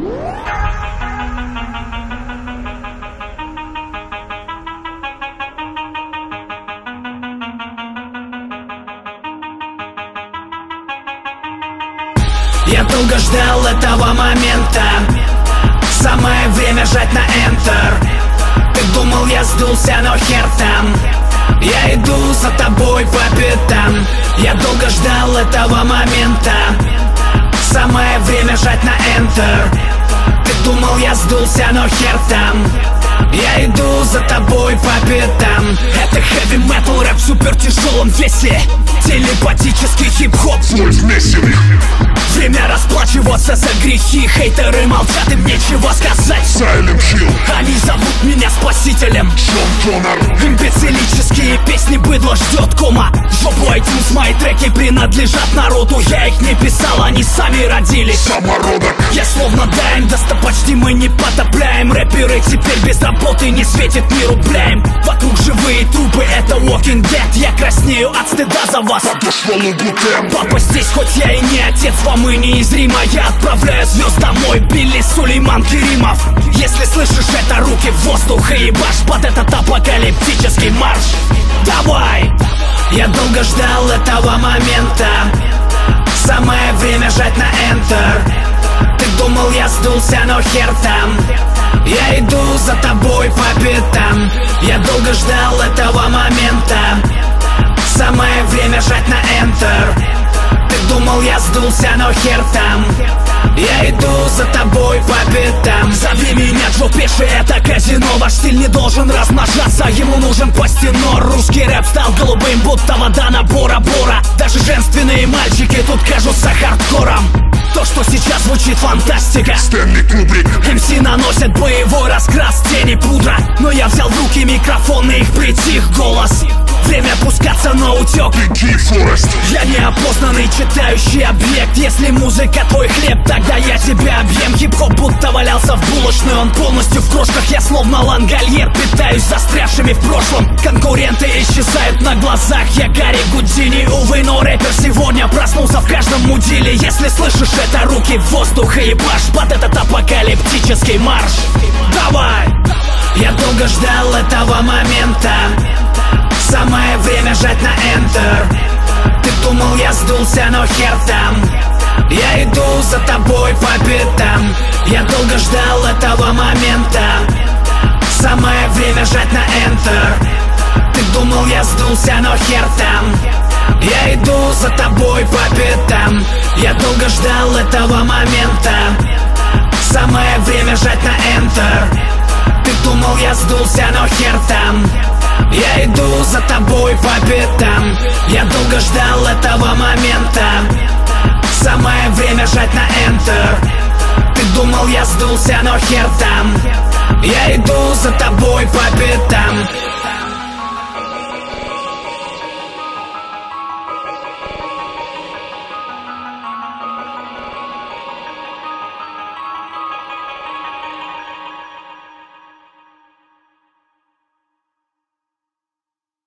Я долго ждал этого момента, самое время жать на Enter. Ты думал, я сдулся, но хер там. Я иду за тобой по пятам. Я долго ждал этого момента, самое время жать на Enter. Ты думал, я сдулся, но хер там. Я иду за тобой по пятам. Это heavy metal, рэп в супер тяжелом весе. Телепатический хип-хоп, Свой вместе. время расплачиваться за грехи. Хейтеры молчат, им нечего сказать. Silent Hill, Они зовут меня спасителем. Джон Коннор, Имбецилические песни быдло ждет кома. В жопу iTunes, мои треки принадлежат народу. Я их не писал, они сами родились. самородок. Я словно Дайм, достопочтимый не потопляем. Рэперы теперь без работы, не светит миру бляем. Вокруг живые трупы, это Walking Dead. Я краснею от стыда за вас. Подошел Лугутен. Папа здесь, хоть я и не отец, вам и неизримо. Я отправляю звезд домой, Билли Сулейман Керимов. Если слышишь это, руки в воздух и ебашь под этот апокалиптический марш. Давай! Я долго ждал этого момента, самое время жать на Enter. Ты думал, я сдулся, но хер там. Я иду за тобой по пятам. Я долго ждал этого момента, самое время жать на Enter. Ты думал, я сдулся, но хер там. Я иду за тобой по пятам. Зови меня Джо Пеши, это казино. Ваш стиль не должен размножаться, ему нужен пластинор. Русский рэп стал голубым, будто вода на Бора-Бора. Даже женственные мальчики тут кажутся хардкором. То, что сейчас звучит фантастика. Стэнли Кубрик, МС наносят боевой раскрас, тени, пудра. Но я взял в руки микрофон и их притих голос. Время пускаться на утек. Беги, Форест. Я неопознанный читающий объект. Если музыка твой хлеб, тогда я тебя объем. Хип-хоп будто валялся в булочной, он полностью в крошках. Я словно лангольер, питаюсь застрявшими в прошлом. Конкуренты исчезают на глазах. Я Гарри Гудини, увы, но рэпер сегодня проснулся в каждом мудиле. Если слышишь это, руки в воздух и ебашь под этот апокалиптический марш. Давай! Я долго ждал этого момента, самое время жать на Enter. Ты думал, я сдулся, но хер там. Я иду за тобой по пятам. Я долго ждал этого момента, самое время жать на Enter. Ты думал, я сдулся, но хер там. Я иду за тобой по пятам. Я долго ждал этого момента, самое время жать на Enter. Ты думал, я сдулся, но хер там. Я иду за тобой по пятам. Я долго ждал этого момента, самое время жать на Enter. Ты думал, я сдулся, но хер там. Я иду за тобой по пятам.